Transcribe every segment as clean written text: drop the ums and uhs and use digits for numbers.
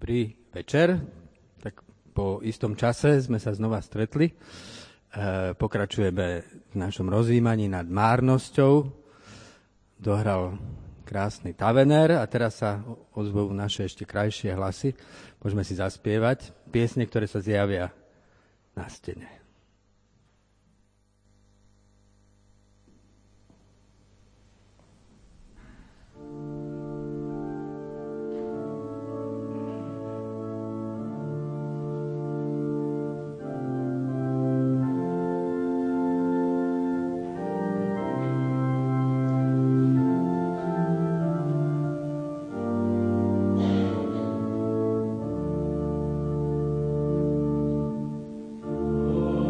Dobrý večer. Tak po istom čase sme sa znova stretli. Pokračujeme v našom rozjímaní nad márnosťou. Dohral krásny Tavener a teraz sa ozvú naše ešte krajšie hlasy. Môžeme si zaspievať piesne, ktoré sa zjavia na stene. Oh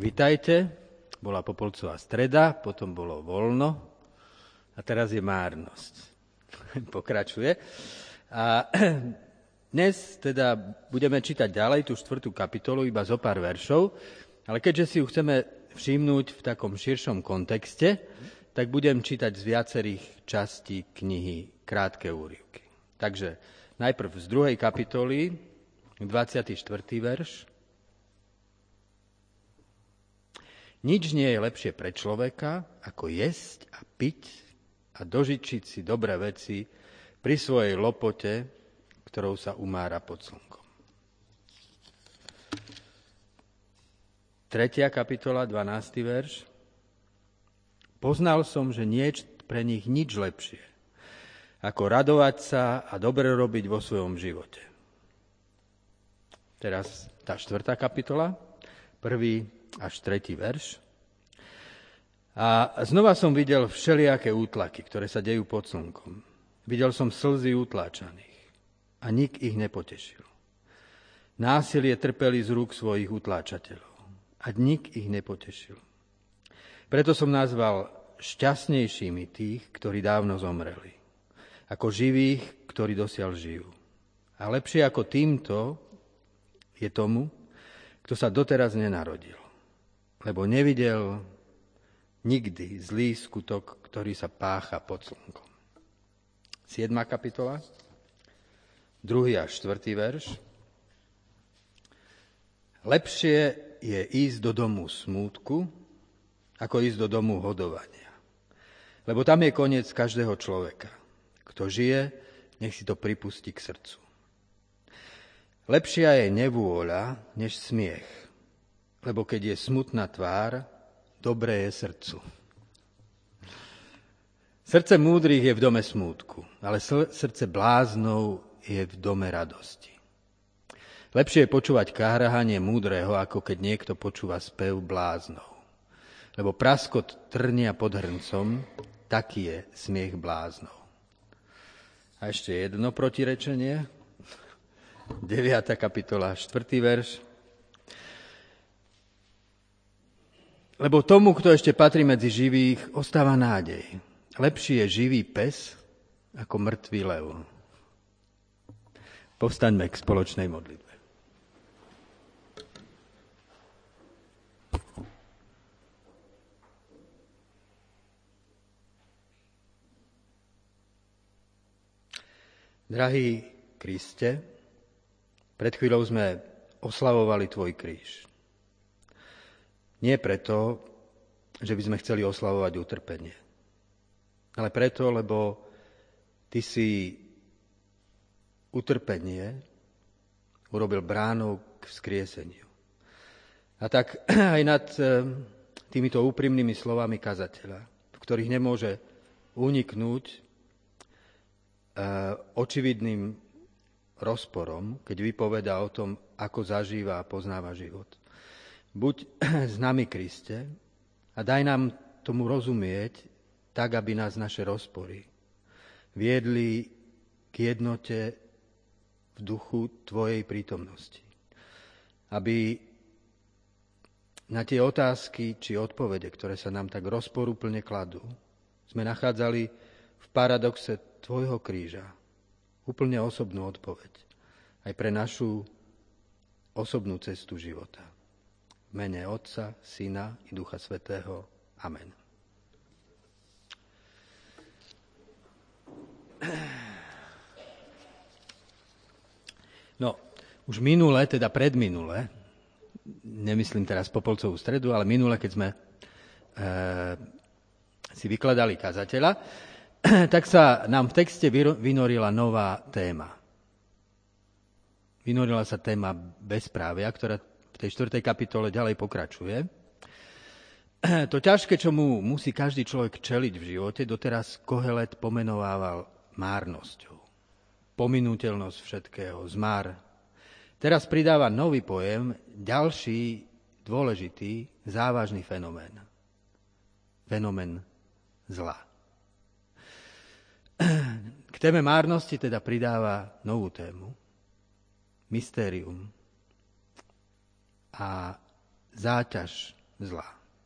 Vitajte, bola Popolcová streda, potom bolo voľno a teraz je márnosť. Pokračuje. A dnes teda budeme čítať ďalej tú 4. kapitolu, iba zo pár veršov, ale keďže si ju chceme všimnúť v takom širšom kontexte, tak budem čítať z viacerých častí knihy krátke úryvky. Takže najprv z 2. kapitoly, 24. verš. Nič nie je lepšie pre človeka, ako jesť a piť a dožičiť si dobré veci pri svojej lopote, ktorou sa umára pod slnkom. 3. kapitola, 12. verš. Poznal som, že nie je pre nich nič lepšie, ako radovať sa a dobre robiť vo svojom živote. Teraz tá 4. kapitola, 1. až 3. verš. A znova som videl všelijaké útlaky, ktoré sa dejú pod slnkom. Videl som slzy utláčaných a nik ich nepotešil. Násilie trpeli z rúk svojich utláčateľov a nik ich nepotešil. Preto som nazval šťastnejšími tých, ktorí dávno zomreli, ako živých, ktorí dosiaľ žijú. A lepšie ako týmto je tomu, kto sa doteraz nenarodil, lebo nevidel nikdy zlý skutok, ktorý sa pácha pod slnkom. 7. kapitola, 2. a 4. verš. Lepšie je ísť do domu smútku, ako ísť do domu hodovania. Lebo tam je koniec každého človeka. Kto žije, nech si to pripustí k srdcu. Lepšia je nevôľa, než smiech. Lebo keď je smutná tvár, dobré je srdcu. Srdce múdrych je v dome smútku, ale srdce bláznov je v dome radosti. Lepšie je počúvať káhrahanie múdreho, ako keď niekto počúva spev bláznov. Lebo praskot trnia pod hrncom, taký je smiech bláznov. A ešte jedno protirečenie. 9. kapitola, 4. verš. Lebo tomu, kto ešte patrí medzi živých, ostáva nádej. Lepší je živý pes ako mŕtvý lev. Povstaňme k spoločnej modlitbe. Drahý Kriste, pred chvíľou sme oslavovali tvoj kríž. Nie preto, že by sme chceli oslavovať utrpenie, ale preto, lebo ty si utrpenie urobil bránou k vzkrieseniu. A tak aj nad týmito úprimnými slovami kazateľa, v ktorých nemôže uniknúť očividným rozporom, keď vypovedá o tom, ako zažíva a poznáva život. Buď s nami, Kriste, a daj nám tomu rozumieť, tak, aby nás naše rozpory viedli k jednote v duchu tvojej prítomnosti. Aby na tie otázky či odpovede, ktoré sa nám tak rozporúplne kladú, sme nachádzali v paradoxe tvojho kríža úplne osobnú odpoveď aj pre našu osobnú cestu života. V mene Otca, Syna i Ducha Svätého. Amen. No, už minule, teda predminule, nemyslím teraz Popolcovú stredu, ale minule, keď sme si vykladali kazateľa, tak sa nám v texte vynorila nová téma. Vynorila sa téma bezprávia, ktorá v tej 4. kapitole ďalej pokračuje. To ťažké, čomu musí každý človek čeliť v živote, doteraz Kohelet pomenovával márnosťou. Pominuteľnosť všetkého, zmar. Teraz pridáva nový pojem, ďalší dôležitý, závažný fenomén. Fenomén zla. K téme márnosti teda pridáva novú tému. Mystérium a záťaž zla.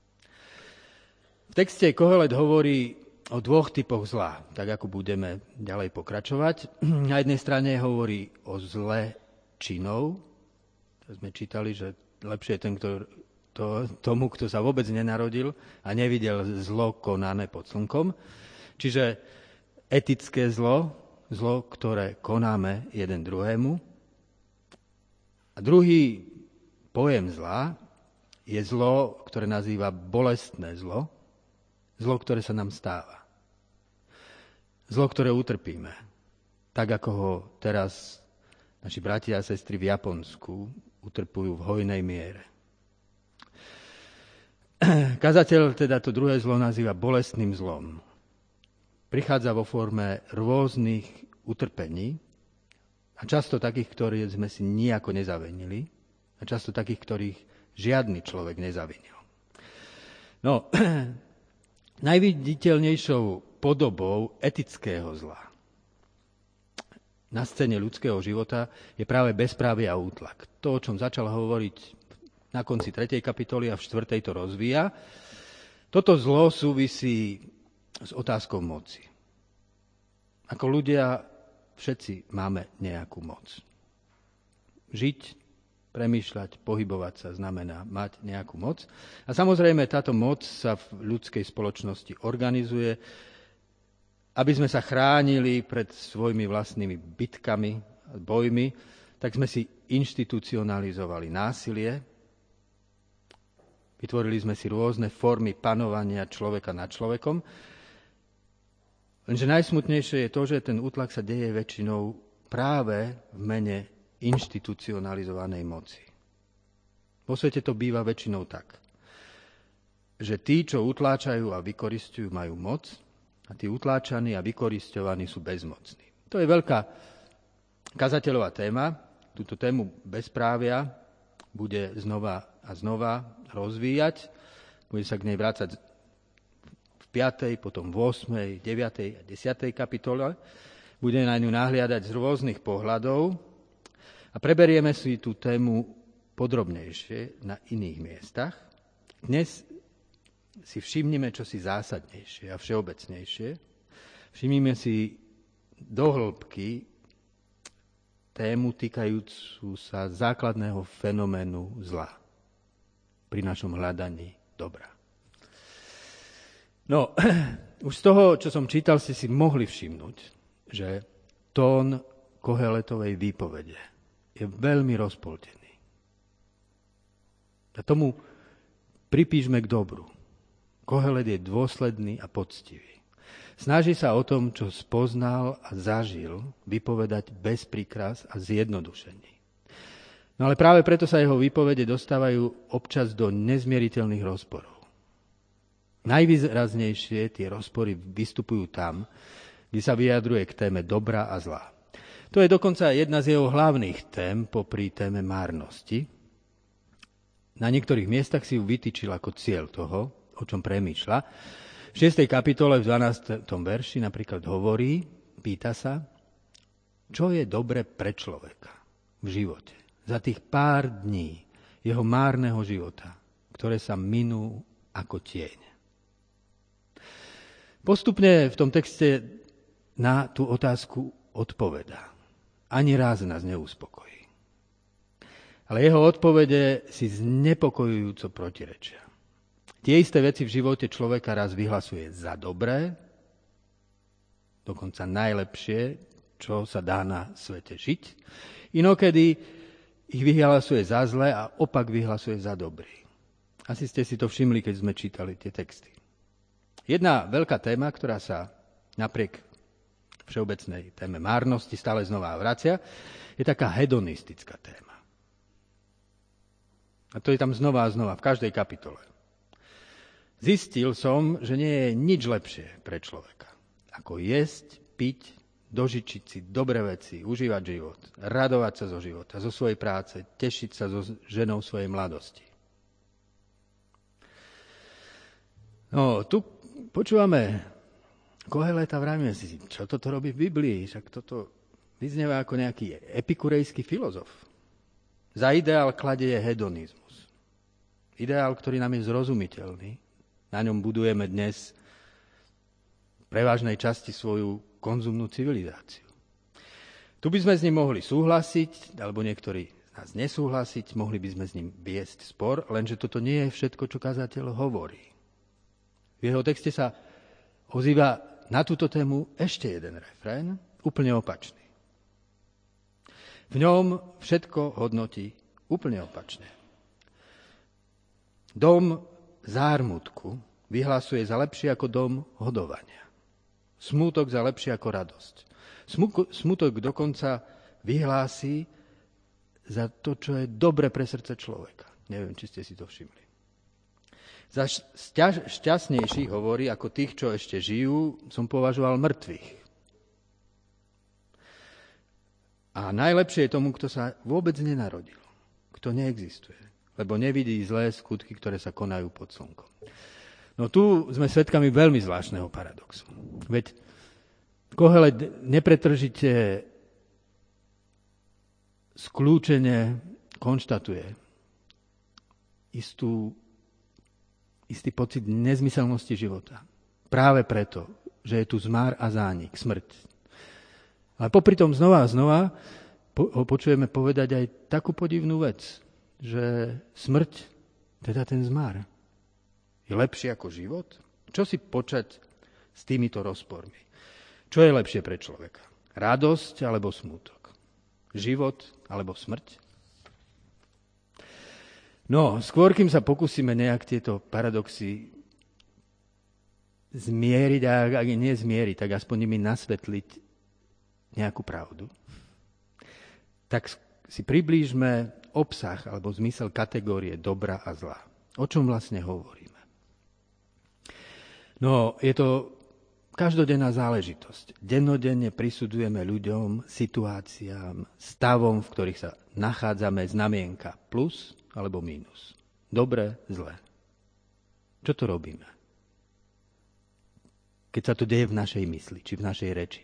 V texte Kohelet hovorí o dvoch typoch zla, tak ako budeme ďalej pokračovať. Na jednej strane hovorí o zle činov. Sme čítali, že lepšie je ten, tomu, kto sa vôbec nenarodil a nevidel zlo konané pod slnkom. Čiže etické zlo, ktoré konáme jeden druhému. A druhý pojem zla je zlo, ktoré nazýva bolestné zlo, ktoré sa nám stáva. Zlo, ktoré utrpíme. Tak, ako ho teraz naši bratia a sestry v Japonsku utrpujú v hojnej miere. Kazateľ teda to druhé zlo nazýva bolestným zlom. Prichádza vo forme rôznych utrpení a často takých, ktoré sme si nijako nezavinili a často takých, ktorých žiadny človek nezavinil. No, najviditeľnejšou podobou etického zla na scéne ľudského života je práve bezprávie a útlak. To, o čom začal hovoriť na konci 3. kapitoly a v 4. to rozvíja. Toto zlo súvisí s otázkou moci. Ako ľudia všetci máme nejakú moc. Žiť, premýšľať, pohybovať sa znamená mať nejakú moc. A samozrejme táto moc sa v ľudskej spoločnosti organizuje, aby sme sa chránili pred svojimi vlastnými bitkami, bojmi, tak sme si inštitucionalizovali násilie, vytvorili sme si rôzne formy panovania človeka nad človekom. Lenže najsmutnejšie je to, že ten útlak sa deje väčšinou práve v mene inštitucionalizovanej moci. Vo svete to býva väčšinou tak, že tí, čo utláčajú a vykoristujú, majú moc a tí utláčaní a vykoristovaní sú bezmocní. To je veľká kazateľová téma. Túto tému bezprávia bude znova a znova rozvíjať. Bude sa k nej vrácať v 5., potom v 8., 9. a 10. kapitole. Bude na ňu nahliadať z rôznych pohľadov a preberieme si tú tému podrobnejšie na iných miestach. Dnes si všimnime čosi zásadnejšie a všeobecnejšie. Všimnime si do hĺbky tému týkajúcu sa základného fenoménu zla pri našom hľadaní dobra. No, už z toho, čo som čítal, ste si mohli všimnúť, že tón Koheletovej výpovede je veľmi rozpoltený. A tomu pripíšme k dobru. Kohelet je dôsledný a poctivý. Snaží sa o tom, čo spoznal a zažil, vypovedať bez príkras a zjednodušení. No ale práve preto sa jeho výpovede dostávajú občas do nezmieriteľných rozporov. Najvýraznejšie tie rozpory vystupujú tam, kde sa vyjadruje k téme dobra a zla. To je dokonca jedna z jeho hlavných tém popri téme márnosti. Na niektorých miestach si ju vytýčil ako cieľ toho, o čom premýšľa. V 6. kapitole v 12. verši napríklad hovorí, pýta sa, čo je dobre pre človeka v živote. Za tých pár dní jeho márneho života, ktoré sa minú ako tieň. Postupne v tom texte na tú otázku odpovedá. Ani raz nás neuspokojí. Ale jeho odpovede si znepokojujúco protirečia. Tie isté veci v živote človeka raz vyhlasuje za dobré, dokonca najlepšie, čo sa dá na svete žiť. Inokedy ich vyhlasuje za zlé a opak vyhlasuje za dobrý. Asi ste si to všimli, keď sme čítali tie texty. Jedna veľká téma, ktorá sa napriek všeobecnej téme márnosti stále znova vracia, je taká hedonistická téma. A to je tam znova a znova, v každej kapitole. Zistil som, že nie je nič lepšie pre človeka, ako jesť, piť, dožičiť si dobré veci, užívať život, radovať sa zo života, zo svojej práce, tešiť sa so ženou svojej mladosti. No, tu počúvame Koheleta, vravíme si, čo toto robí v Biblii, však toto vyznieva ako nejaký epikurejský filozof. Za ideál kladie hedonizmus. Ideál, ktorý nám je zrozumiteľný. Na ňom budujeme dnes v prevažnej časti svoju konzumnú civilizáciu. Tu by sme s ním mohli súhlasiť, alebo niektorí z nás nesúhlasiť, mohli by sme s ním viesť spor, lenže toto nie je všetko, čo kazateľ hovorí. V jeho texte sa ozýva na túto tému ešte jeden refrén, úplne opačný. V ňom všetko hodnotí úplne opačne. Dom zármutku vyhlasuje za lepší ako dom hodovania. Smútok za lepší ako radosť. Smútok dokonca vyhlási za to, čo je dobre pre srdce človeka. Neviem, či ste si to všimli. Za šťastnejších hovorí, ako tých, čo ešte žijú, som považoval mŕtvych. A najlepšie je tomu, kto sa vôbec nenarodil, kto neexistuje, lebo nevidí zlé skutky, ktoré sa konajú pod slnkom. No tu sme svedkami veľmi zvláštneho paradoxu. Veď Kohelet nepretržite skľúčene konštatuje istý pocit nezmyselnosti života. Práve preto, že je tu zmár a zánik, smrť. Ale popri tom znova a znova ho počujeme povedať aj takú podivnú vec, že smrť, teda ten zmár, je lepšie ako život? Čo si počať s týmito rozpormi? Čo je lepšie pre človeka? Radosť alebo smútok? Život alebo smrť? No, skôr, kým sa pokúsime nejak tieto paradoxy zmieriť, a ak nie zmieriť, tak aspoň nimi nasvetliť nejakú pravdu, tak si priblížme obsah alebo zmysel kategórie dobra a zla. O čom vlastne hovoríme? No, je to každodenná záležitosť. Dennodenne prisudzujeme ľuďom, situáciám, stavom, v ktorých sa nachádzame, znamienka plus alebo mínus. Dobre, zlé. Čo to robíme? Keď sa to deje v našej mysli, či v našej reči.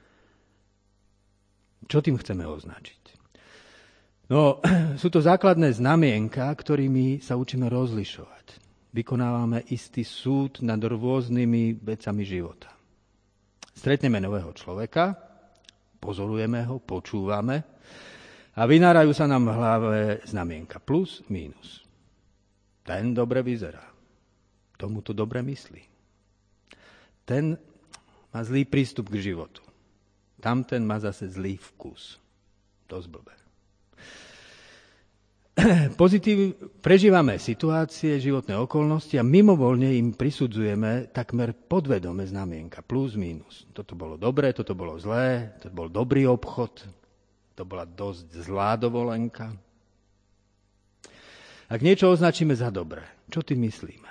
Čo tým chceme označiť? No, sú to základné znamienka, ktorými sa učíme rozlišovať. Vykonávame istý súd nad rôznymi vecami života. Stretneme nového človeka, pozorujeme ho, počúvame a vynárajú sa nám v hlave znamienka plus, mínus. Ten dobre vyzerá. Tomu to dobre myslí. Ten má zlý prístup k životu. Tamten má zase zlý vkus. Dosť blbé. Prežívame situácie, životné okolnosti a mimovoľne im prisudzujeme takmer podvedome znamienka plus, mínus. Toto bolo dobré, toto bolo zlé, to bol dobrý obchod, to bola dosť zlá dovolenka. Ak niečo označíme za dobré, čo tým myslíme?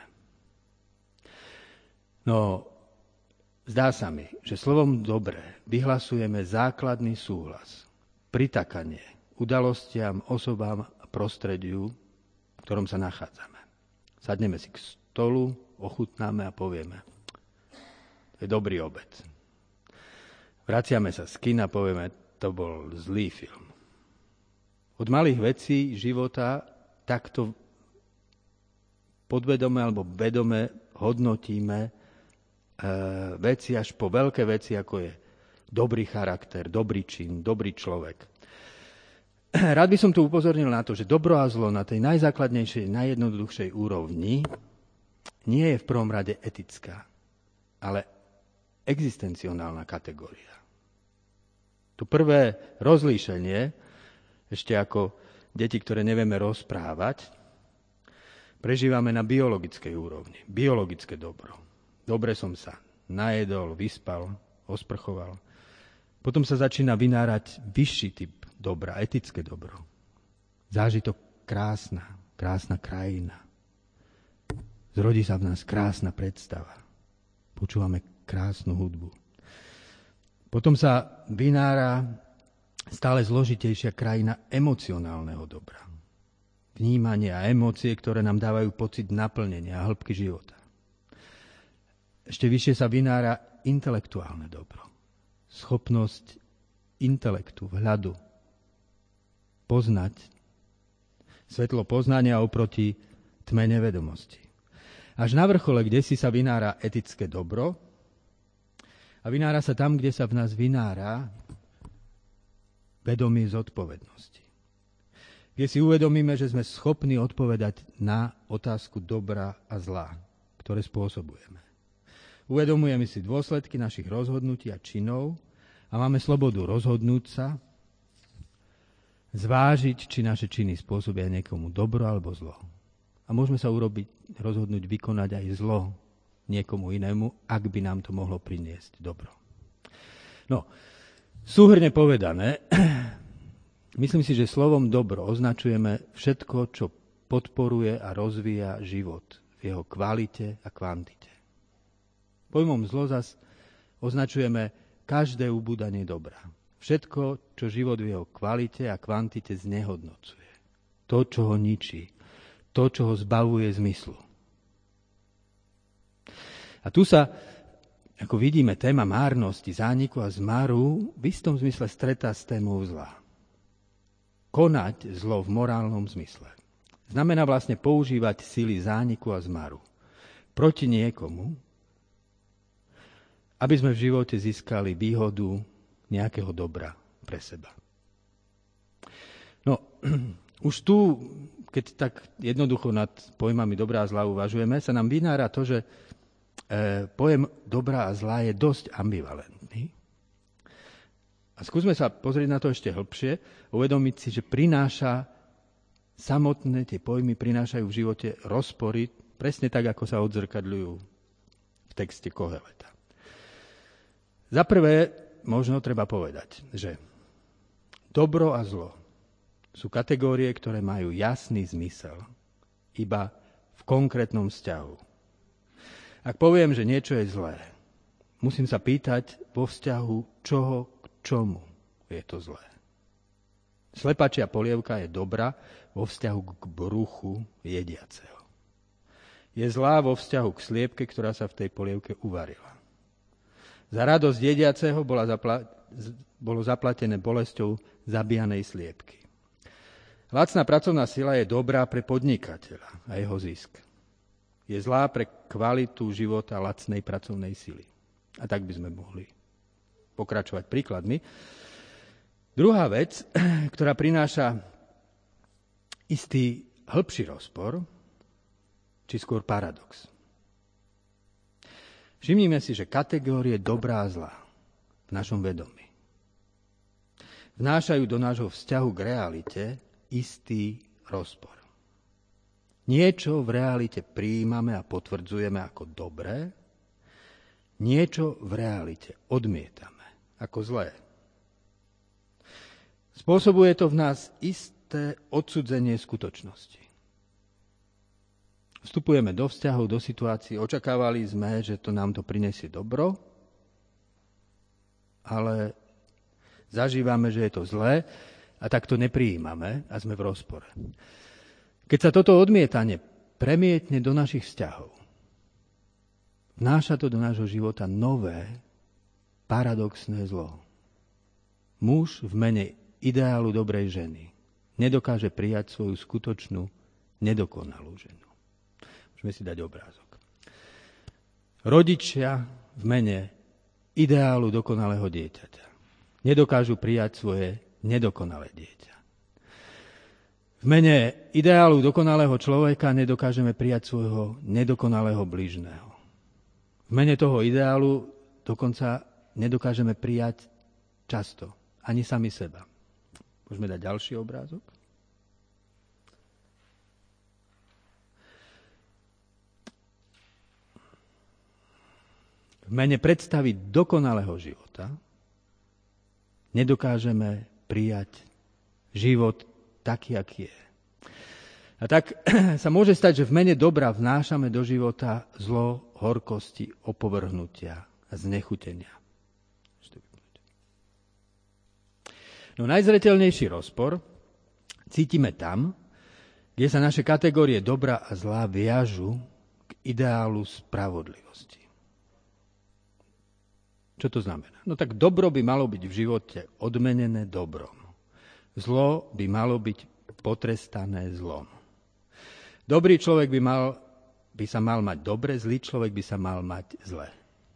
No, zdá sa mi, že slovom dobré vyhlasujeme základný súhlas, pritakanie udalostiam, osobám a prostrediu, v ktorom sa nachádzame. Sadneme si k stolu, ochutnáme a povieme, to je dobrý obed. Vraciame sa z kina a povieme, to bol zlý film. Od malých vecí života takto podvedome alebo vedome hodnotíme veci až po veľké veci, ako je dobrý charakter, dobrý čin, dobrý človek. Rád by som tu upozornil na to, že dobro a zlo na tej najzákladnejšej, najjednoduchšej úrovni nie je v prvom rade etická, ale existencionálna kategória. To prvé rozlíšenie, ešte ako deti, ktoré nevieme rozprávať, prežívame na biologickej úrovni. Biologické dobro. Dobre som sa najedol, vyspal, osprchoval. Potom sa začína vynárať vyšší typ dobra, etické dobro. Zážitok krásna krajina. Zrodí sa v nás krásna predstava. Počúvame krásnu hudbu. Potom sa vynára stále zložitejšia krajina emocionálneho dobra. Vnímanie a emócie, ktoré nám dávajú pocit naplnenia a hĺbky života. Ešte vyššie sa vynára intelektuálne dobro. Schopnosť intelektu, vhľadu, poznať, svetlo poznania oproti tme nevedomosti. Až na vrchole, kde si sa vynára etické dobro a vynára sa tam, kde sa v nás vynára vedomie zodpovednosti. Kde si uvedomíme, že sme schopní odpovedať na otázku dobra a zla, ktoré spôsobujeme. Uvedomujeme si dôsledky našich rozhodnutí a činov a máme slobodu rozhodnúť sa, zvážiť, či naše činy spôsobia niekomu dobro alebo zlo. A môžeme sa rozhodnúť vykonať aj zlo niekomu inému, ak by nám to mohlo priniesť dobro. No, súhrne povedané, myslím si, že slovom dobro označujeme všetko, čo podporuje a rozvíja život v jeho kvalite a kvantite. Pojmom zlo zas označujeme každé ubúdanie dobra. Všetko, čo život v jeho kvalite a kvantite znehodnocuje. To, čo ho ničí. To, čo ho zbavuje zmyslu. A tu sa, ako vidíme, téma márnosti, zániku a zmaru v istom zmysle stretá s témou zla. Konať zlo v morálnom zmysle znamená vlastne používať sily zániku a zmaru proti niekomu, aby sme v živote získali výhodu nejakého dobra pre seba. No, už tu, keď tak jednoducho nad pojmami dobrá a zlá uvažujeme, sa nám vynára to, že pojem dobrá a zlá je dosť ambivalentný. A skúsme sa pozrieť na to ešte hlbšie, uvedomiť si, že samotné tie pojmy prinášajú v živote rozpory, presne tak, ako sa odzrkadľujú v texte Koheleta. Za prvé, možno treba povedať, že dobro a zlo sú kategórie, ktoré majú jasný zmysel iba v konkrétnom vzťahu. Ak poviem, že niečo je zlé, musím sa pýtať vo vzťahu čoho k čomu je to zlé. Slepačia polievka je dobrá vo vzťahu k bruchu jediaceho. Je zlá vo vzťahu k sliepke, ktorá sa v tej polievke uvarila. Za radosť jediaceho bolo zaplatené bolesťou zabíjanej sliepky. Lacná pracovná sila je dobrá pre podnikateľa a jeho zisk. Je zlá pre kvalitu života lacnej pracovnej sily. A tak by sme mohli pokračovať príkladmi. Druhá vec, ktorá prináša istý hĺbší rozpor, či skôr paradox. Všimnime si, že kategórie dobrá a zlá v našom vedomí vnášajú do nášho vzťahu k realite istý rozpor. Niečo v realite prijímame a potvrdzujeme ako dobré, niečo v realite odmietame ako zlé. Spôsobuje to v nás isté odsudzenie skutočnosti. Vstupujeme do vzťahov, do situácií, očakávali sme, že to nám to prinesie dobro, ale zažívame, že je to zlé a tak to neprijímame a sme v rozpore. Keď sa toto odmietanie premietne do našich vzťahov, vnáša to do nášho života nové, paradoxné zlo. Muž v mene ideálu dobrej ženy nedokáže prijať svoju skutočnú, nedokonalú ženu. Môžeme si dať obrázok. Rodičia v mene ideálu dokonalého dieťaťa nedokážu prijať svoje nedokonalé dieťa. V mene ideálu dokonalého človeka nedokážeme prijať svojho nedokonalého bližného. V mene toho ideálu dokonca nedokážeme prijať často ani sami seba. Môžeme dať ďalší obrázok. V mene predstavy dokonalého života nedokážeme prijať život taký, aký je. A tak sa môže stať, že v mene dobra vnášame do života zlo, horkosti, opovrhnutia a znechutenia. No najzreteľnejší rozpor cítime tam, kde sa naše kategórie dobra a zla viažu k ideálu spravodlivosti. Čo to znamená? No tak dobro by malo byť v živote odmenené dobrom. Zlo by malo byť potrestané zlom. Dobrý človek by sa mal mať dobre, zlý človek by sa mal mať zle.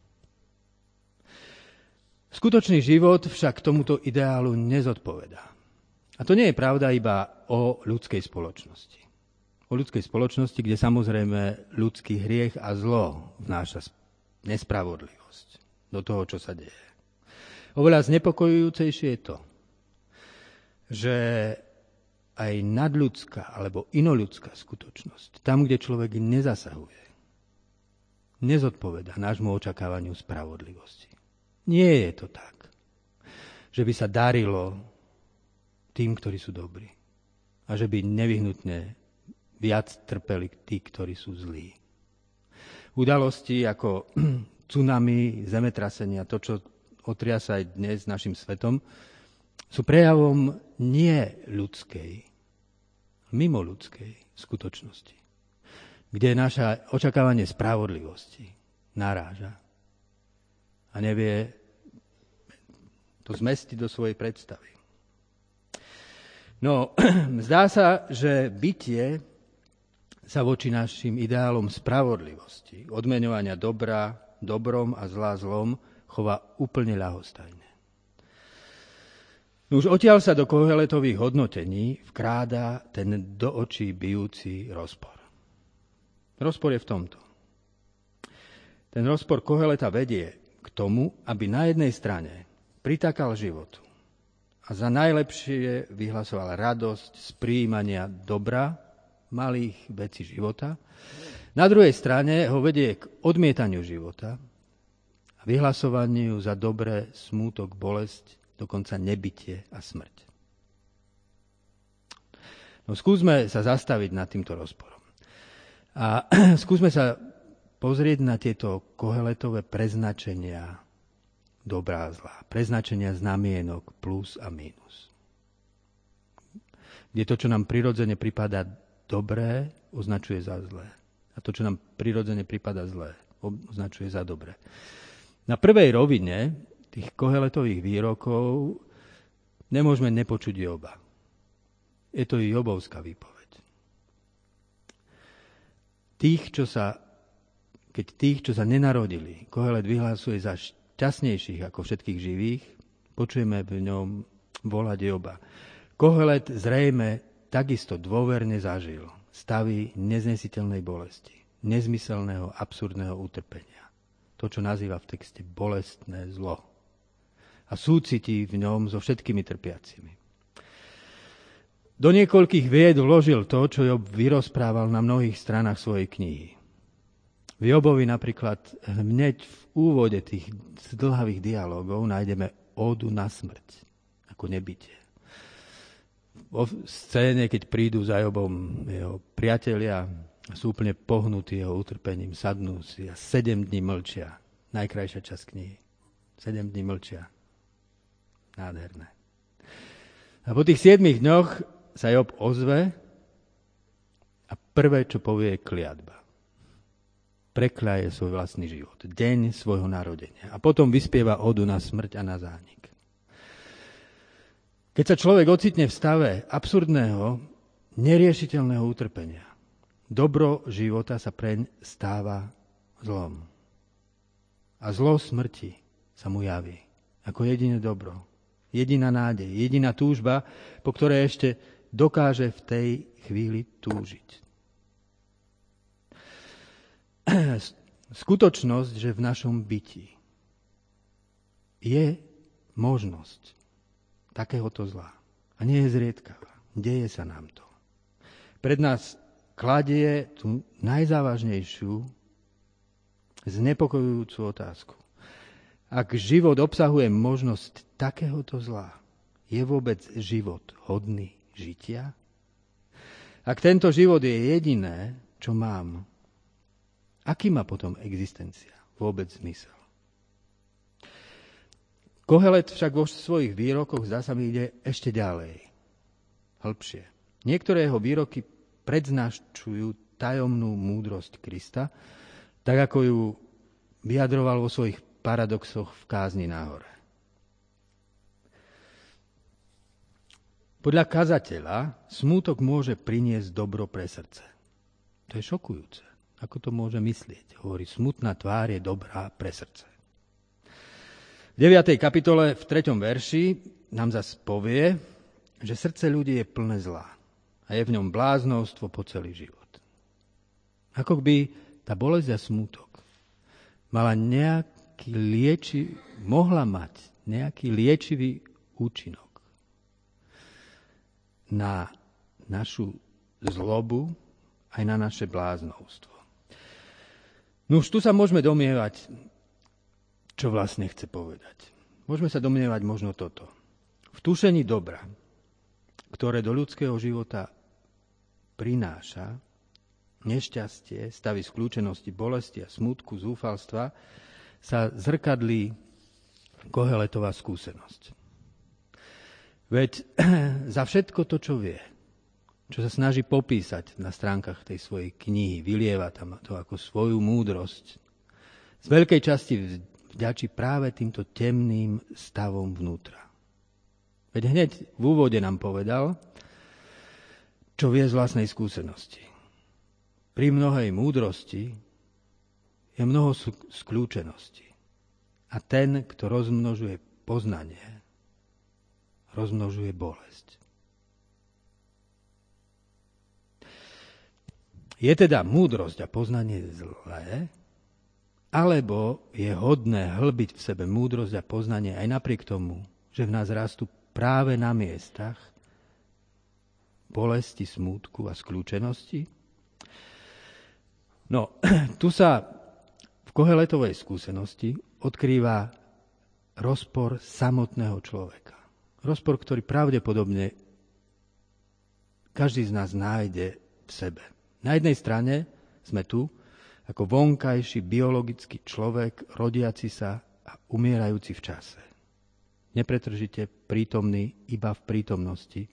Skutočný život však tomuto ideálu nezodpovedá. A to nie je pravda iba o ľudskej spoločnosti. O ľudskej spoločnosti, kde samozrejme ľudský hriech a zlo vnáša nespravodlivosť do toho, čo sa deje. Oveľa znepokojujúcejšie je to, že aj nadľudská alebo inoľudská skutočnosť, tam, kde človek nezasahuje, nezodpovedá nášmu očakávaniu spravodlivosti. Nie je to tak, že by sa darilo tým, ktorí sú dobrí a že by nevyhnutne viac trpeli tí, ktorí sú zlí. Udalosti ako tsunami, zemetrasenia, to, čo otriasa aj dnes našim svetom, sú prejavom nie ľudskej, mimoľudskej skutočnosti, kde naše očakávanie spravodlivosti naráža a nevie to zmestiť do svojej predstavy. No, zdá sa, že bytie sa voči našim ideálom spravodlivosti, odmeňovania dobra dobrom a zla zlom, chová úplne ľahostajne. Už odtiaľ sa do Koheletových hodnotení vkráda ten do očí bijúci rozpor. Rozpor je v tomto. Ten rozpor Koheleta vedie k tomu, aby na jednej strane pritakal životu a za najlepšie vyhlasoval radosť z prijímania dobra, malých vecí života. Na druhej strane ho vedie k odmietaniu života a vyhlasovaniu za dobré smútok, bolesť, dokonca nebytie a smrť. No, skúsme sa zastaviť nad týmto rozporom. A skúsme sa pozrieť na tieto Koheletové preznačenia dobrá a zlá. Preznačenia znamienok plus a mínus. Kde to, čo nám prirodzene pripadá dobré, označuje za zlé. A to, čo nám prirodzene pripadá zlé, označuje za dobré. Na prvej rovine tých Koheletových výrokov nemôžeme nepočuť Joba. Je to Jobovská výpoveď. Keď tých, čo sa nenarodili, Kohelet vyhlásuje za šťastnejších ako všetkých živých, počujeme v ňom volať Joba. Kohelet zrejme takisto dôverne zažil stavy neznesiteľnej bolesti, nezmyselného, absurdného utrpenia. To, čo nazýva v texte bolestné zlo. A súcití v ňom so všetkými trpiacimi. Do niekoľkých vied vložil to, čo Job vyrozprával na mnohých stranách svojej knihy. V Jobovi napríklad hneď v úvode tých zdĺhavých dialogov nájdeme ódu na smrť, ako nebytie. Vo scéne, keď prídu za Jobom jeho priatelia, sú úplne pohnutí jeho utrpením, sadnú si a 7 dní mlčia. Najkrajšia časť knihy. 7 dní mlčia. Nádherné. A po tých 7 dňoch sa Job ozve a prvé, čo povie, je kliatba. Prekľaje svoj vlastný život. Deň svojho narodenia. A potom vyspieva odu na smrť a na zánik. Keď sa človek ocitne v stave absurdného, neriešiteľného utrpenia, dobro života sa preň stáva zlom. A zlo smrti sa mu javí ako jediné dobro, jediná nádej, jediná túžba, po ktorej ešte dokáže v tej chvíli túžiť. Skutočnosť, že v našom byti je možnosť takéhoto zla. A nie je zriedkavá. Deje sa nám to. Pred nás kladie tú najzávažnejšiu, znepokojujúcu otázku. Ak život obsahuje možnosť takéhoto zla, je vôbec život hodný žitia? Ak tento život je jediné, čo mám, aký má potom existencia vôbec zmysel? Kohelet však vo svojich výrokoch zdá sa mi ide ešte ďalej, hĺbšie. Niektoré jeho výroky predznačujú tajomnú múdrosť Krista, tak ako ju vyjadroval vo svojich paradoxoch v kázni na hore. Podľa kazateľa smútok môže priniesť dobro pre srdce. To je šokujúce. Ako to môže myslieť? Hovorí, smutná tvár je dobrá pre srdce. V 9. kapitole v 3. verši nám zase povie, že srdce ľudí je plné zla a je v ňom bláznovstvo po celý život. Ako by tá bolesť a smútok mohla mať nejaký liečivý účinok na našu zlobu aj na naše bláznovstvo. No už tu sa môžeme domnievať, čo vlastne chce povedať. Môžeme sa domnievať možno toto. V tušení dobra, ktoré do ľudského života prináša nešťastie, stavy skľúčenosti, bolesti a smútku, zúfalstva, sa zrkadlí Koheletová skúsenosť. Veď za všetko to, čo vie, čo sa snaží popísať na stránkach tej svojej knihy, vylieva tam to ako svoju múdrosť, z veľkej časti vďačí práve týmto temným stavom vnútra. Veď hneď v úvode nám povedal, čo vie z vlastnej skúsenosti. Pri mnohej múdrosti je mnoho skľúčenosti. A ten, kto rozmnožuje poznanie, rozmnožuje bolesť. Je teda múdrosť a poznanie zlé, alebo je hodné hlbiť v sebe múdrosť a poznanie aj napriek tomu, že v nás rastú práve na miestach bolesti, smútku a skľúčenosti? No, tu sa v Koheletovej skúsenosti odkrýva rozpor samotného človeka. Rozpor, ktorý pravdepodobne každý z nás nájde v sebe. Na jednej strane sme tu ako vonkajší biologický človek, rodiaci sa a umierajúci v čase. Nepretržite prítomný iba v prítomnosti.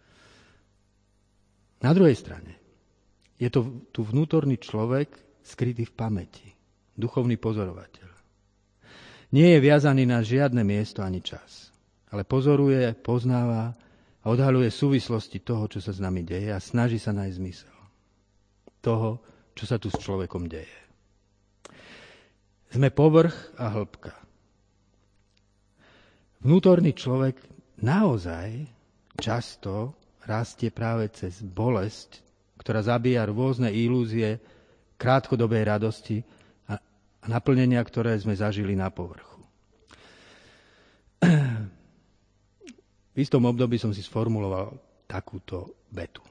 Na druhej strane je to tu vnútorný človek skrytý v pamäti, duchovný pozorovateľ. Nie je viazaný na žiadne miesto ani čas, ale pozoruje, poznáva a odhaľuje súvislosti toho, čo sa s nami deje a snaží sa nájsť zmysel toho, čo sa tu s človekom deje. Sme povrch a hĺbka. Vnútorný človek naozaj často rastie práve cez bolesť, ktorá zabíja rôzne ilúzie krátkodobej radosti a naplnenia, ktoré sme zažili na povrchu. V istom období som si sformuloval takúto vetu.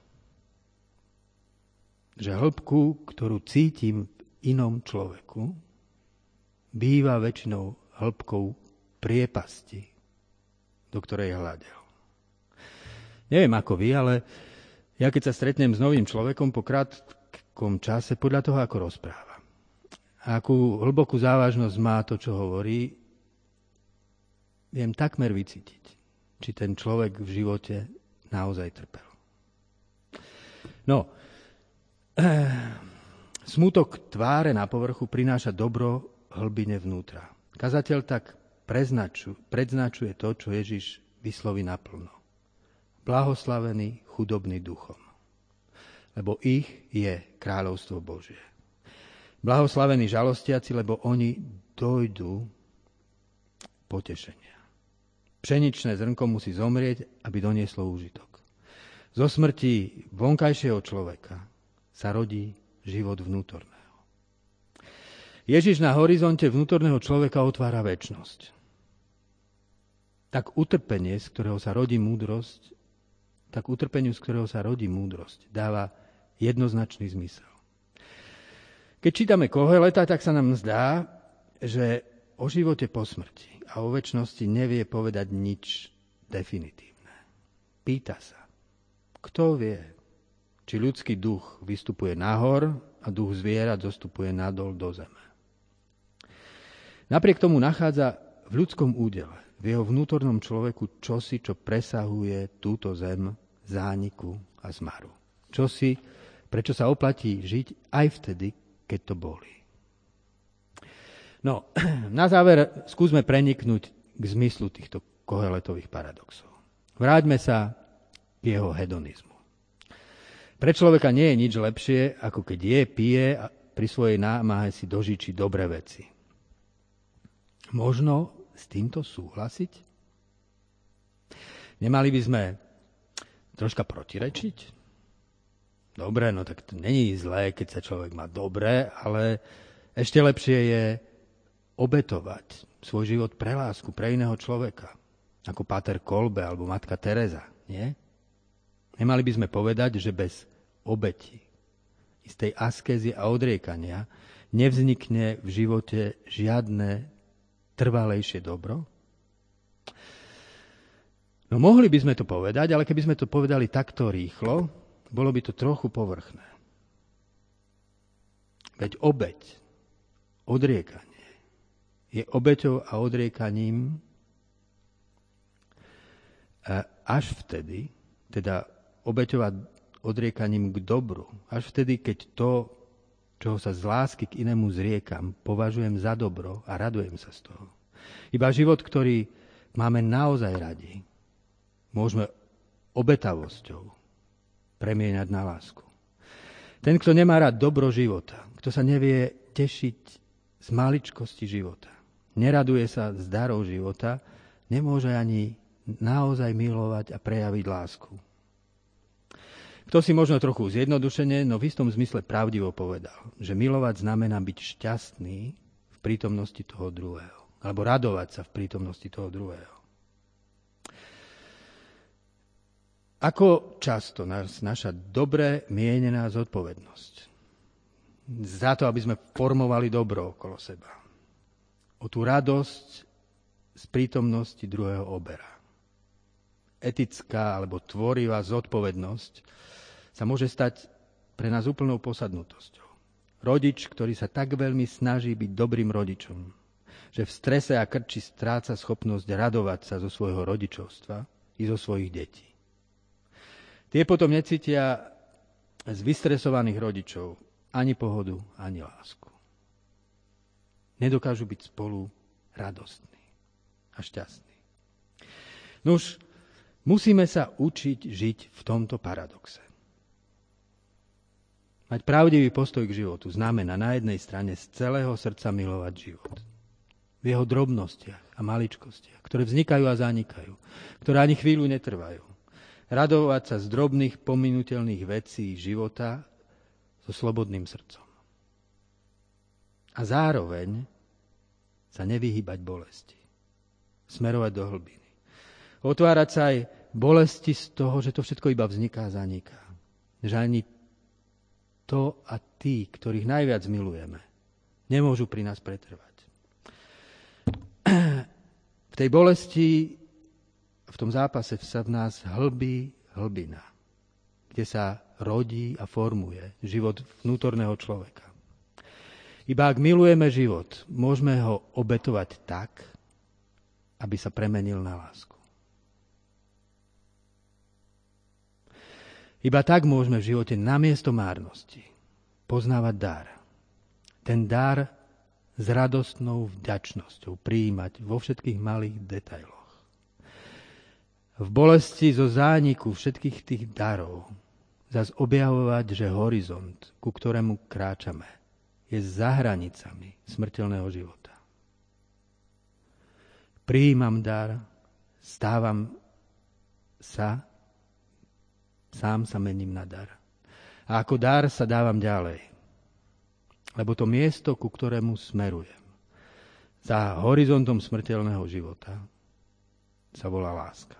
Že hĺbku, ktorú cítim v inom človeku, býva väčšinou hĺbkou priepasti, do ktorej hľadel. Neviem ako vy, ale ja keď sa stretnem s novým človekom po krátkom čase, podľa toho, ako rozpráva, a akú hlbokú závažnosť má to, čo hovorí, viem takmer vycítiť, či ten človek v živote naozaj trpel. No, smútok tváre na povrchu prináša dobro hlbine vnútra. Kazateľ tak predznačuje to, čo Ježiš vysloví naplno. Blahoslavený chudobný duchom, lebo ich je kráľovstvo Božie. Blahoslavení žalostiaci, lebo oni dojdú potešenia. Pšeničné zrnko musí zomrieť, aby donieslo úžitok. Zo smrti vonkajšieho človeka sa rodí život vnútorného. Ježiš na horizonte vnútorného človeka otvára večnosť. Tak utrpenie, z ktorého sa rodí múdrosť, tak utrpeniu, z ktorého sa rodí múdrosť, dáva jednoznačný zmysel. Keď čítame Koheleta, tak sa nám zdá, že o živote po smrti a o večnosti nevie povedať nič definitívne. Pýta sa, kto vie, či ľudský duch vystupuje nahor a duch zvierat zostupuje nadol do zeme. Napriek tomu nachádza v ľudskom údele, v jeho vnútornom človeku čosi, čo presahuje túto zem zániku a zmaru. Čosi, prečo sa oplatí žiť aj vtedy, keď to bolí. No, na záver skúsme preniknúť k zmyslu týchto Koheletových paradoxov. Vráťme sa k jeho hedonizmu. Pre človeka nie je nič lepšie, ako keď je, pije a pri svojej námahe si dožiči dobré veci. Možno s týmto súhlasiť? Nemali by sme troška protirečiť? Dobre, no tak to není zlé, keď sa človek má dobre, ale ešte lepšie je obetovať svoj život pre lásku, pre iného človeka. Ako páter Kolbe alebo matka Teresa, nie? Nemali by sme povedať, že bez obeti, istej askézy a odriekania nevznikne v živote žiadne trvalejšie dobro? No mohli by sme to povedať, ale keby sme to povedali takto rýchlo, bolo by to trochu povrchné. Veď obeť, odriekanie, je obeťou a odriekaním až vtedy, teda obeťou a odriekaním k dobru, až vtedy, keď to, čoho sa z lásky k inému zriekam, považujem za dobro a radujem sa z toho. Iba život, ktorý máme naozaj radi, môžeme obetavosťou premieňať na lásku. Ten, kto nemá rád dobro života, kto sa nevie tešiť z maličkosti života, neraduje sa z darov života, nemôže ani naozaj milovať a prejaviť lásku. Kto si možno trochu zjednodušene, no v istom zmysle pravdivo povedal, že milovať znamená byť šťastný v prítomnosti toho druhého. Alebo radovať sa v prítomnosti toho druhého. Ako často nás naša dobre mienená zodpovednosť za to, aby sme formovali dobro okolo seba, o tú radosť z prítomnosti druhého oberá. Etická alebo tvorivá zodpovednosť sa môže stať pre nás úplnou posadnutosťou. Rodič, ktorý sa tak veľmi snaží byť dobrým rodičom, že v strese a krči stráca schopnosť radovať sa zo svojho rodičovstva i zo svojich detí. Tie potom necítia z vystresovaných rodičov ani pohodu, ani lásku. Nedokážu byť spolu radostní a šťastní. Nuž, musíme sa učiť žiť v tomto paradoxe. Mať pravdivý postoj k životu znamená na jednej strane z celého srdca milovať život. V jeho drobnostiach a maličkostiach, ktoré vznikajú a zanikajú, ktoré ani chvíľu netrvajú. Radovať sa z drobných pominuteľných vecí života so slobodným srdcom. A zároveň sa nevyhýbať bolesti. Smerovať do hlbiny. Otvárať sa aj bolesti z toho, že to všetko iba vzniká a zaniká. Že ani to a tí, ktorých najviac milujeme, nemôžu pri nás pretrvať. V tej bolesti, v tom zápase sa v nás hlbí hlbina, kde sa rodí a formuje život vnútorného človeka. Iba ak milujeme život, môžeme ho obetovať tak, aby sa premenil na lásku. Iba tak môžeme v živote namiesto márnosti poznávať dar. Ten dar s radostnou vďačnosťou prijímať vo všetkých malých detailoch. V bolesti zo zániku všetkých tých darov zas objavovať, že horizont, ku ktorému kráčame, je za hranicami smrteľného života. Prijímam dar, stávam sa, sám sa mením na dar. A ako dar sa dávam ďalej. Lebo to miesto, ku ktorému smerujem, za horizontom smrteľného života, sa volá láska.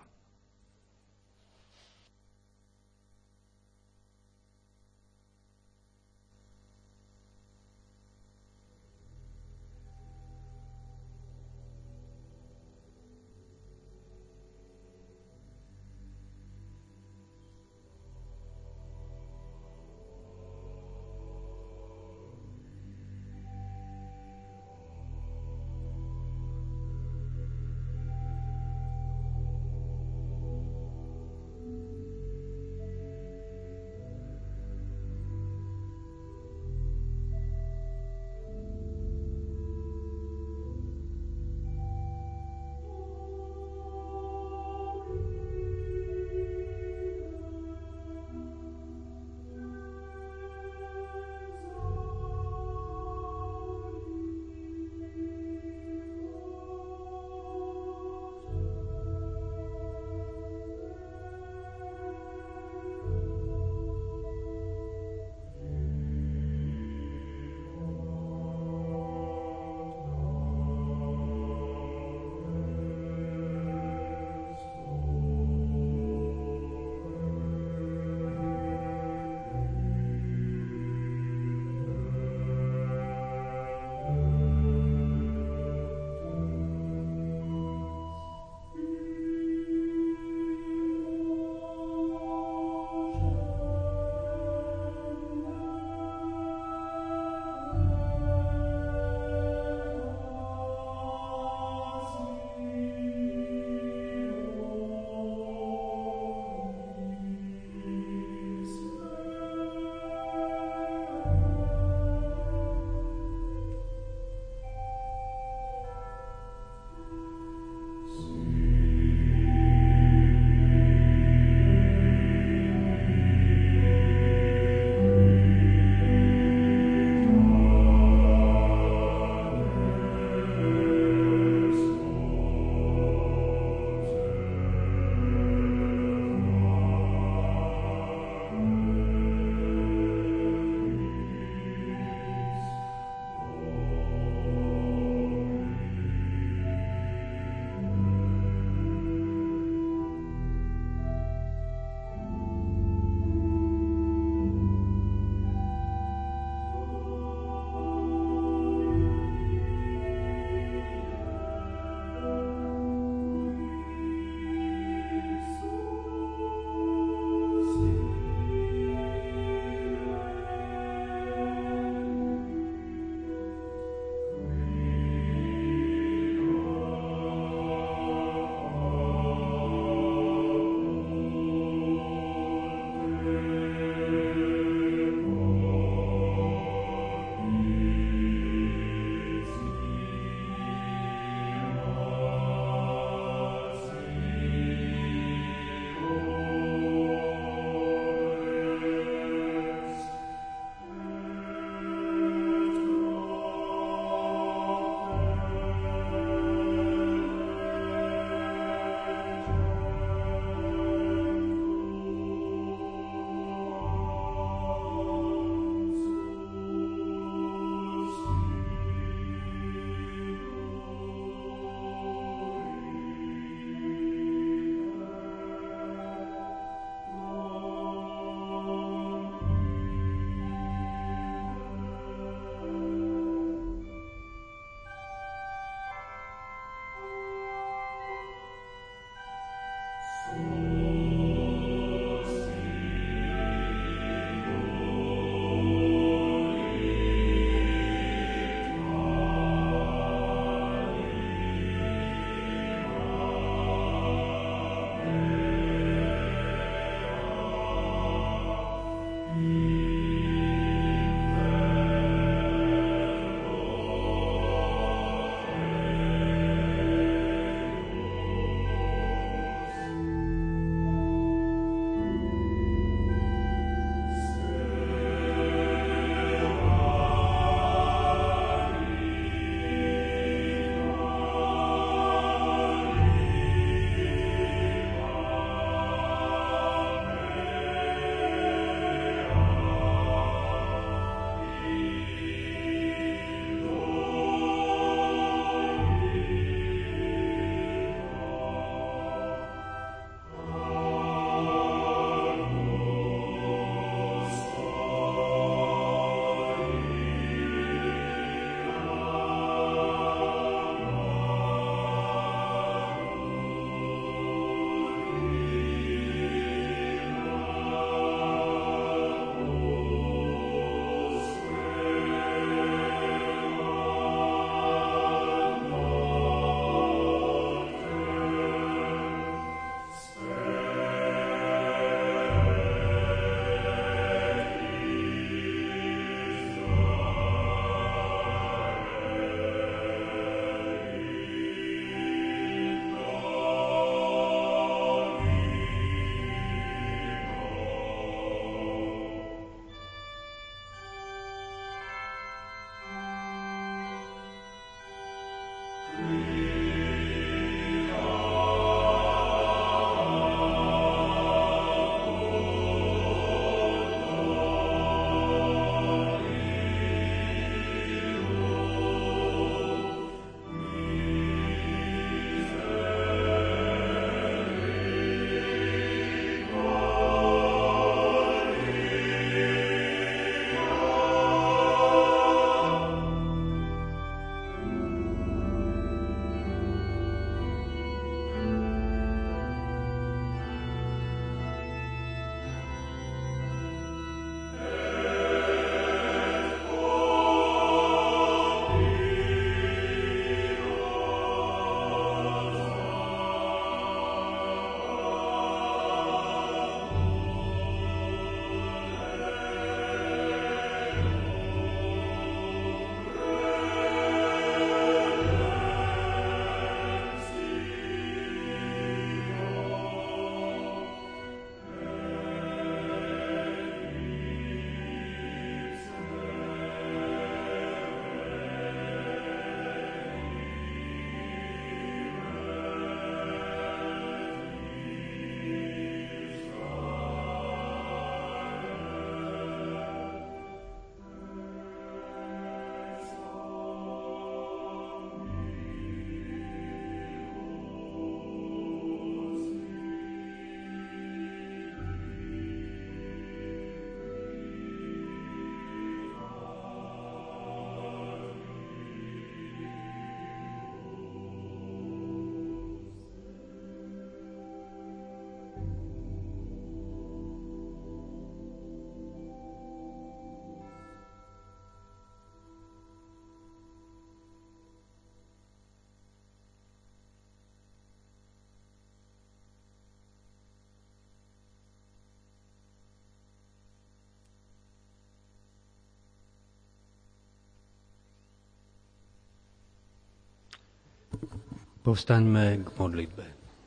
Povstaňme k modlitbe.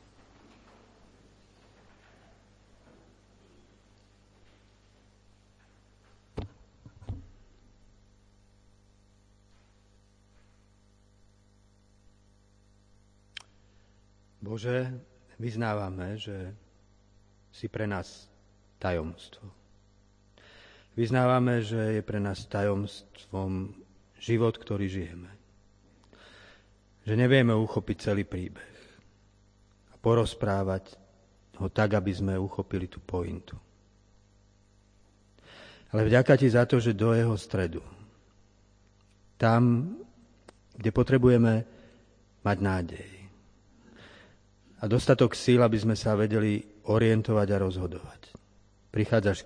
Bože, vyznávame, že si pre nás tajomstvo. Vyznávame, že je pre nás tajomstvom život, ktorý žijeme. Že nevieme uchopiť celý príbeh a porozprávať ho tak, aby sme uchopili tú pointu. Ale vďaka Ti za to, že do jeho stredu, tam, kde potrebujeme mať nádej a dostatok síl, aby sme sa vedeli orientovať a rozhodovať. Prichádzaš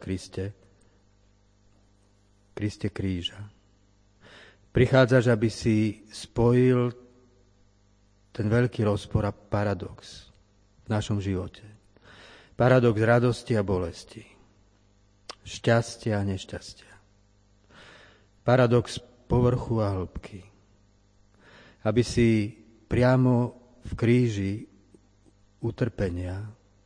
Kriste kríža. Prichádzaš, aby si spojil ten veľký rozpor a paradox v našom živote. Paradox radosti a bolesti. Šťastia a nešťastia. Paradox povrchu a hĺbky. Aby si priamo v kríži utrpenia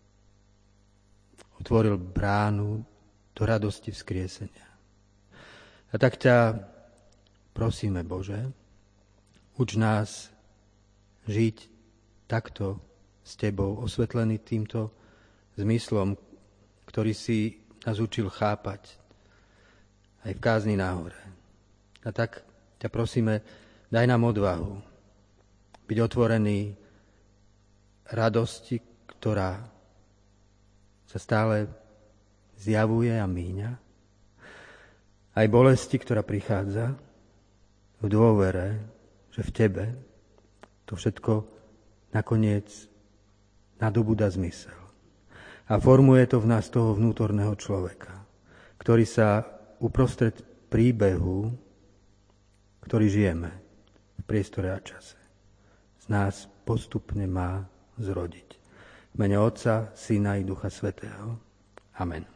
otvoril bránu do radosti vzkriesenia. A tak ťa prosíme, Bože, uč nás žiť takto s Tebou, osvetlený týmto zmyslom, ktorý si nás učil chápať aj v kázni na hore. A tak ťa prosíme, daj nám odvahu byť otvorený radosti, ktorá sa stále zjavuje a míňa, aj bolesti, ktorá prichádza v dôvere, že v Tebe to všetko nakoniec nadobúda zmysel. A formuje to v nás toho vnútorného človeka, ktorý sa uprostred príbehu, ktorý žijeme v priestore a čase, z nás postupne má zrodiť. V mene Otca, Syna i Ducha Svätého. Amen.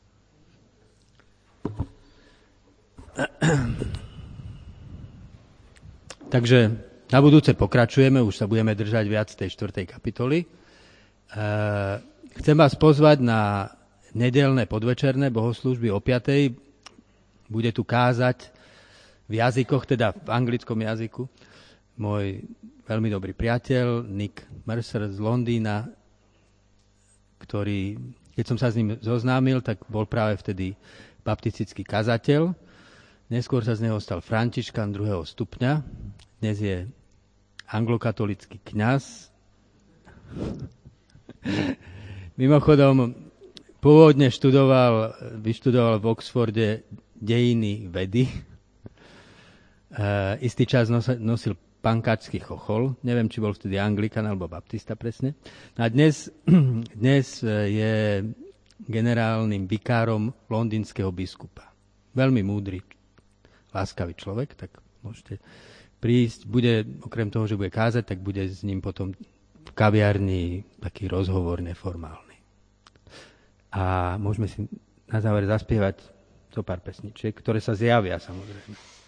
Takže na budúce pokračujeme, už sa budeme držať viac tej 4. kapitoly. Chcem vás pozvať na nedeľné podvečerné bohoslúžby o 5. Bude tu kázať v jazykoch, teda v anglickom jazyku, môj veľmi dobrý priateľ Nick Mercer z Londýna, ktorý, keď som sa s ním zoznámil, tak bol práve vtedy baptistický kazateľ. Neskôr sa z neho stal františkán 2. stupňa. Dnes je anglokatolický kňaz. Mimochodom, pôvodne vyštudoval v Oxforde dejiny vedy. Istý čas nosil pankáčský chochol. Neviem, či bol vtedy anglikan alebo baptista presne. A dnes je generálnym vikárom londýnskeho biskupa. Veľmi múdry, láskavý človek, tak môžete prísť. Bude, okrem toho, že bude kázať, tak bude s ním potom v kaviarni taký rozhovor neformálny. A môžeme si na záver zaspievať zo pár pesničiek, ktoré sa zjavia samozrejme.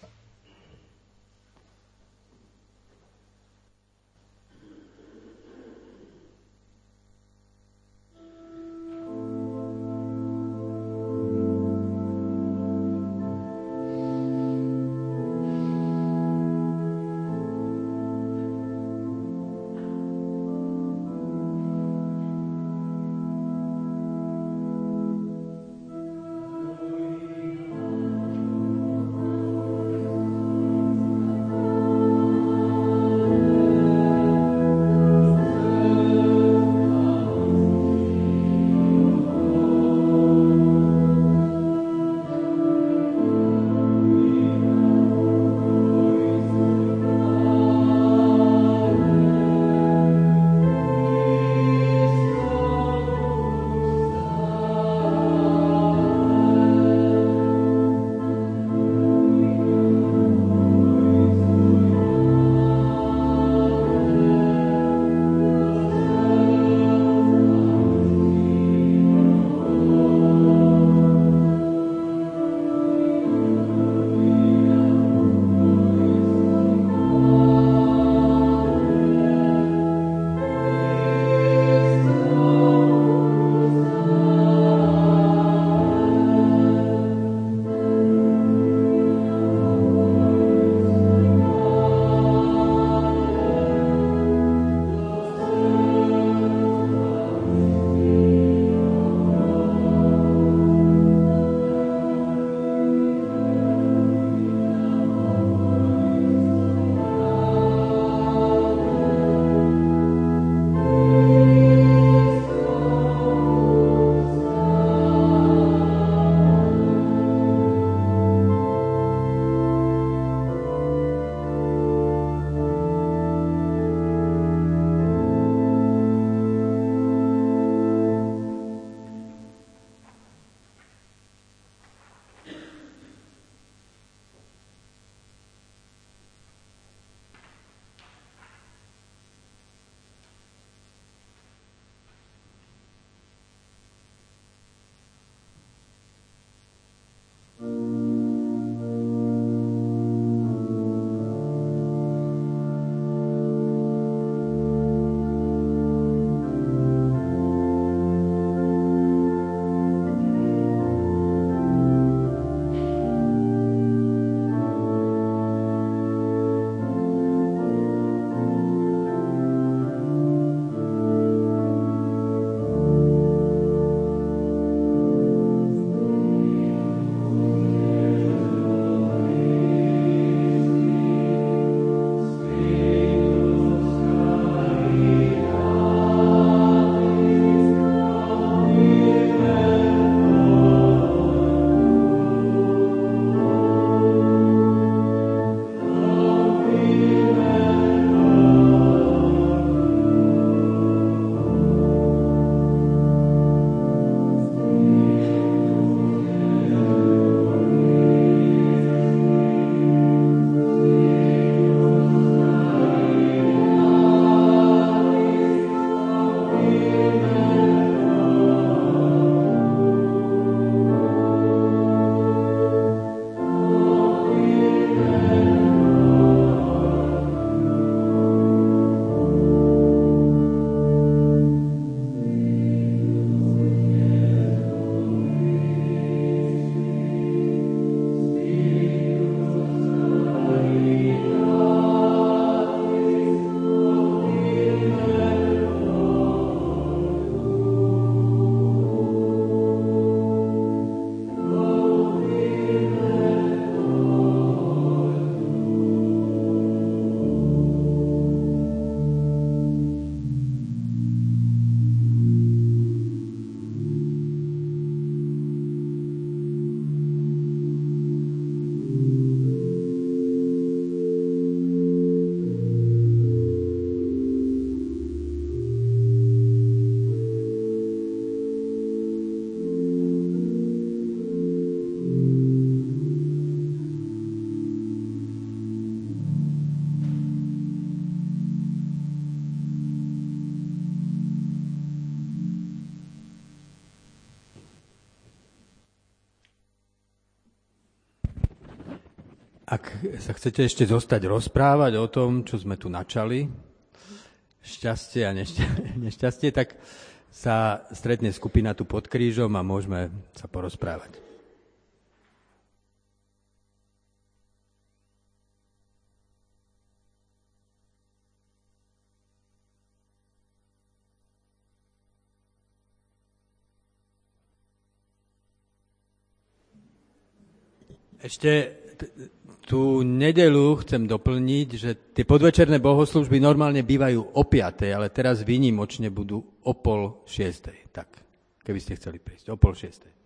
Ak sa chcete ešte zostať rozprávať o tom, čo sme tu načali, šťastie a nešťastie, tak sa stretne skupina tu pod krížom a môžeme sa porozprávať. Ešte tú nedeľu chcem doplniť, že tie podvečerné bohoslužby normálne bývajú o 5:00, ale teraz výnimočne budú o 5:30. Tak, keby ste chceli prísť, o 5:30.